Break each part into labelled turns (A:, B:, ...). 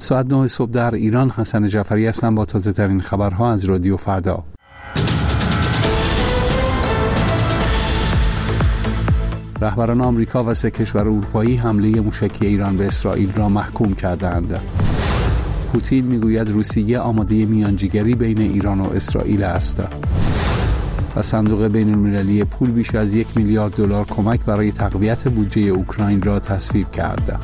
A: ساعت 9 صبح در ایران. حسن جعفری هستم با تازه ترین خبرها از رادیو فردا. رهبران آمریکا و 3 کشور اروپایی حمله موشکی ایران به اسرائیل را محکوم کردند. پوتین میگوید روسیه آماده میانجیگری بین ایران و اسرائیل است. و صندوق بین‌المللی پول بیش از 1 میلیارد دلار کمک برای تقویت بودجه اوکراین را تصویب کرد.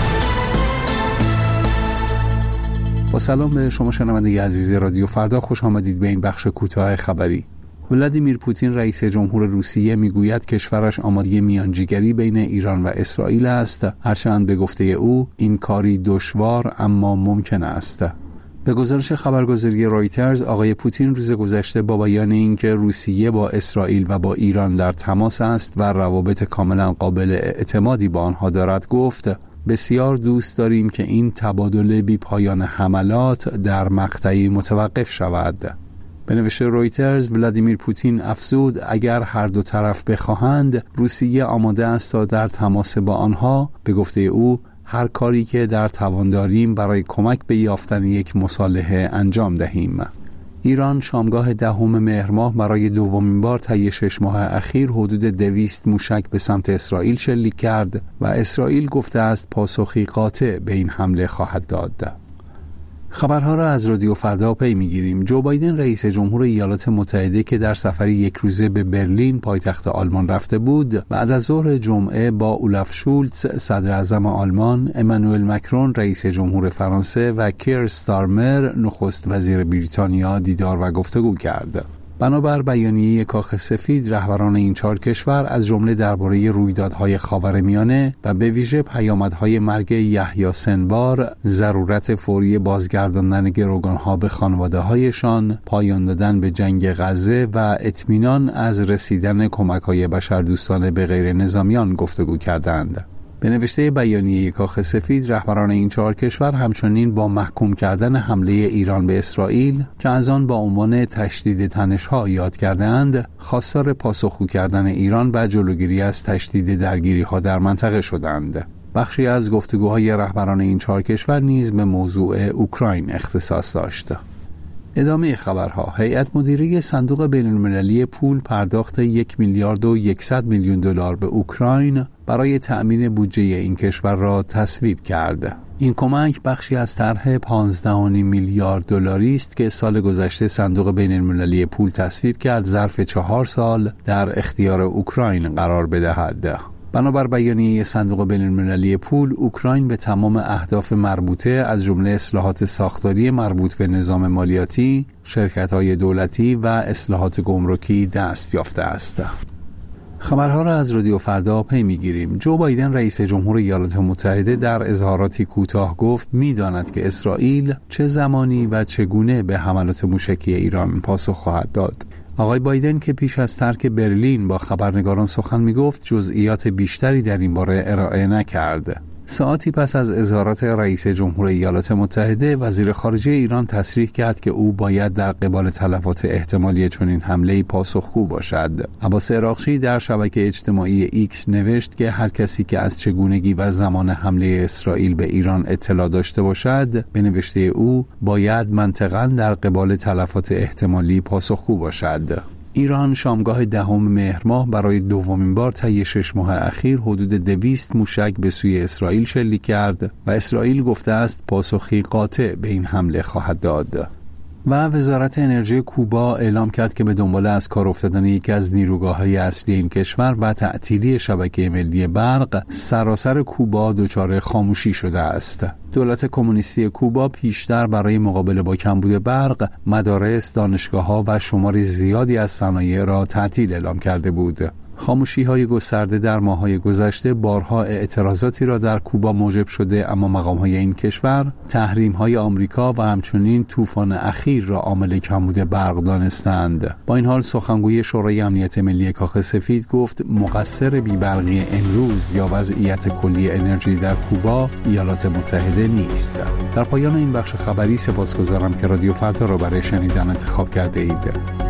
A: با سلام به شما شنونده عزیز رادیو فردا، خوش آمدید به این بخش کوتاه خبری. ولادیمیر پوتین رئیس جمهور روسیه میگوید کشورش آماده میانجیگری بین ایران و اسرائیل است، هرچند به گفته او این کاری دشوار اما ممکن است. به گزارش خبرگزاری رایترز، آقای پوتین روز گذشته با بیان اینکه روسیه با اسرائیل و با ایران در تماس است و روابط کاملا قابل اعتمادی با آنها دارد گفت بسیار دوست داریم که این تبادل بی پایان حملات در مقطعی متوقف شود. به نوشته رویترز، ولادیمیر پوتین افزود اگر هر دو طرف بخواهند روسیه آماده است تا در تماس با آنها، به گفته او، هر کاری که در توان داریم برای کمک به یافتن یک مصالحه انجام دهیم. ایران شامگاه 10 مهر ماه برای دومین بار طی 6 ماه اخیر حدود 200 موشک به سمت اسرائیل شلیک کرد و اسرائیل گفته است پاسخی قاطع به این حمله خواهد داد. خبرها را از رادیو فردا پی میگیریم. جو بایدن رئیس جمهور ایالات متحده که در سفری 1 روزه به برلین پایتخت آلمان رفته بود، بعد از ظهر جمعه با اولاف شولتز صدر اعظم آلمان، امانوئل مکرون رئیس جمهور فرانسه و کیر استارمر نخست وزیر بریتانیا دیدار و گفتگو کرد. بنابر بیانیه کاخ سفید، رهبران این 4 کشور از جمله درباره رویدادهای خاورمیانه و به ویژه پیامدهای مرگ یحیی سنوار، ضرورت فوری بازگرداندن گروگانها به خانواده‌هایشان، پایان دادن به جنگ غزه و اطمینان از رسیدن کمک‌های بشردوستانه به غیر نظامیان گفتگو کردند. به نوشته بیانیه کاخ سفید، رهبران این 4 کشور همچنین با محکوم کردن حمله ایران به اسرائیل که از آن با عنوان تشدید تنش‌ها یاد کردند، خواستار پاسخگو کردن ایران و جلوگیری از تشدید درگیری‌ها در منطقه شدند. بخشی از گفتگوهای رهبران این 4 کشور نیز به موضوع اوکراین اختصاص داشت. ادامه خبرها. هیئت مدیره صندوق بین‌المللی پول پرداخت 1 میلیارد و 100 میلیون دلار به اوکراین برای تأمین بودجه این کشور را تصویب کرد. این کمک بخشی از طرح 15.5 میلیارد دلاری است که سال گذشته صندوق بین‌المللی پول تصویب کرد ظرف 4 سال در اختیار اوکراین قرار بدهد. بنابر بیانیه صندوق بین‌المللی پول، اوکراین به تمام اهداف مربوطه از جمله اصلاحات ساختاری مربوط به نظام مالیاتی، شرکت‌های دولتی و اصلاحات گمرکی دست یافته است. خبرها را از رادیو فردا پی میگیریم. جو بایدن رئیس جمهور ایالات متحده در اظهاراتی کوتاه گفت می‌داند که اسرائیل چه زمانی و چگونه به حملات موشکی ایران پاسخ خواهد داد. آقای بایدن که پیش از ترک برلین با خبرنگاران سخن می‌گفت، جزئیات بیشتری در این باره ارائه نکرد. ساعتی پس از اظهارات رئیس جمهور ایالات متحده، وزیر خارجه ایران تصریح کرد که او باید در قبال تلفات احتمالی چنین حمله‌ای پاسخگو باشد. عباس عراقچی در شبکه اجتماعی ایکس نوشت که هر کسی که از چگونگی و زمان حمله اسرائیل به ایران اطلاع داشته باشد، به نوشته او باید منطقاً در قبال تلفات احتمالی پاسخگو باشد. ایران شامگاه 10 مهر ماه برای دومین بار طی 6 ماه اخیر حدود 200 موشک به سوی اسرائیل شلیک کرد و اسرائیل گفته است پاسخی قاطع به این حمله خواهد داد. و وزارت انرژی کوبا اعلام کرد که به دنبال از کار افتادن یکی از نیروگاه‌های اصلی این کشور و تعطیلی شبکه ملی برق، سراسر کوبا دچار خاموشی شده است. دولت کمونیستی کوبا پیشتر برای مقابله با کمبود برق، مدارس، دانشگاه‌ها و شمار زیادی از صنایع را تعطیل اعلام کرده بود. خاموشی‌های گسترده در ماه‌های گذشته بارها اعتراضاتی را در کوبا موجب شده، اما مقام‌های این کشور تحریم‌های آمریکا و همچنین طوفان اخیر را عامل کمبود برق دانستند. با این حال سخنگوی شورای امنیت ملی کاخ سفید گفت مقصر بی‌برقی امروز یا وضعیت کلی انرژی در کوبا ایالات متحده نیست. در پایان این بخش خبری سپاسگزارم که رادیو فردا را برای شنیدن انتخاب کرده اید.